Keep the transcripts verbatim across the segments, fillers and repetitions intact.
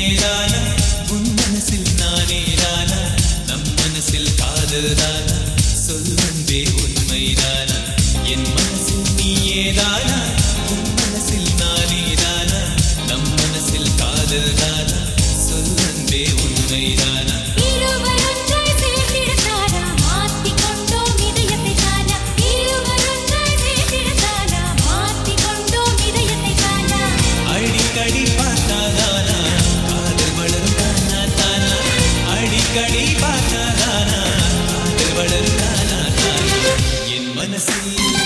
நீயேதானா உன் மனசில் நானேதானா நம் மனசில் காதல்தானா சொல் அன்பே உண்மைதானா என் மனசில் நீயேதானா உன் மனசில் நானேதானா நம் மனசில் காதல்தானா சொல் அன்பே உண்மைதானா அடிக்கடி பார்த்தாதானா காதல் வளரும் தானா தானா அடிக்கடி பார்த்தாதானா காதல் வளரும் தானா தானா என் மனசில்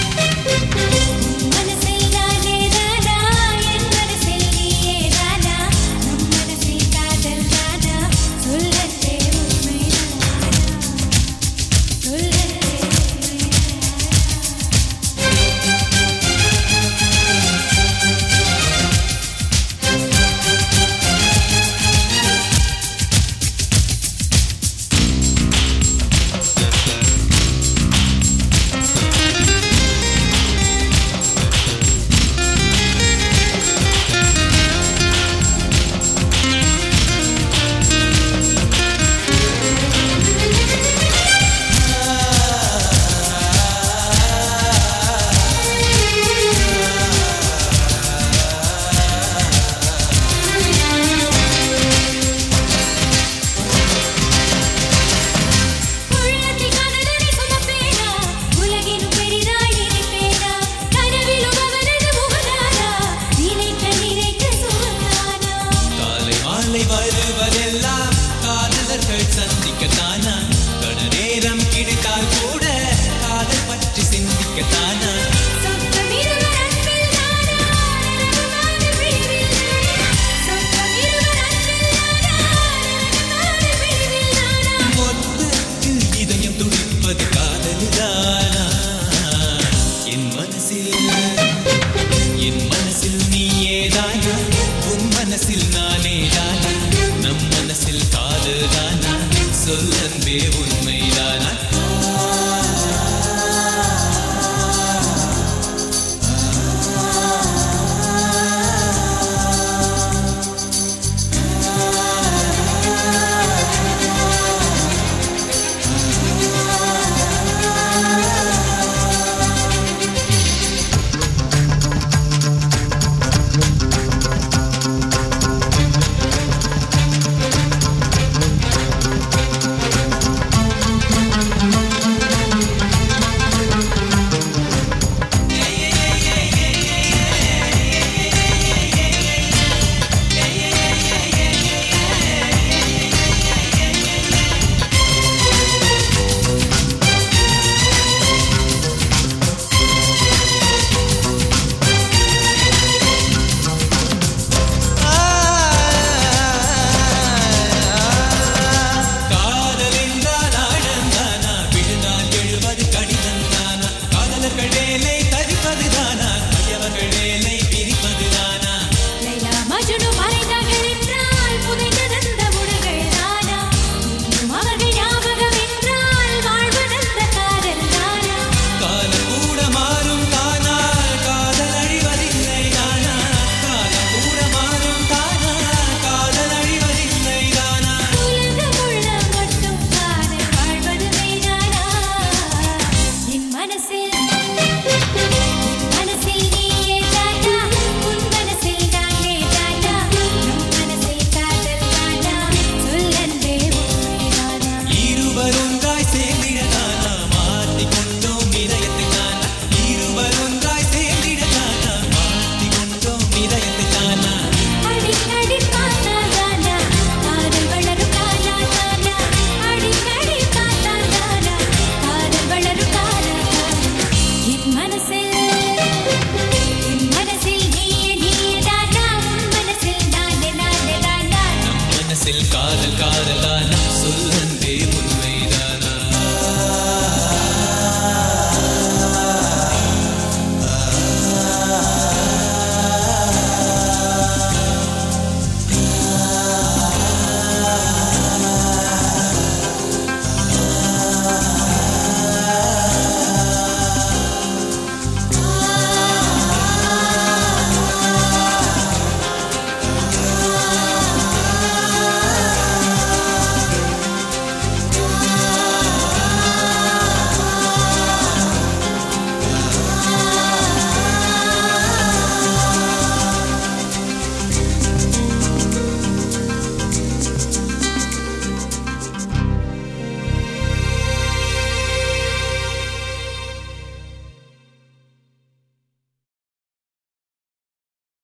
வருவதெல்லாம் காதலர்கள் சந்திக்கத்தானா கணநேரம் கிடைத்தால் கூட காதல் பற்றி சிந்திக்கத்தானா மொத்தத்தில் இதயம் துடிப்பது காதலிதானா என் மனசில் என் மனசில் நீயேதானா உன் மனசில் நானேதானா நம் மனசில் காதல்தானா சொல் அன்பே உண்மைதானா காதல்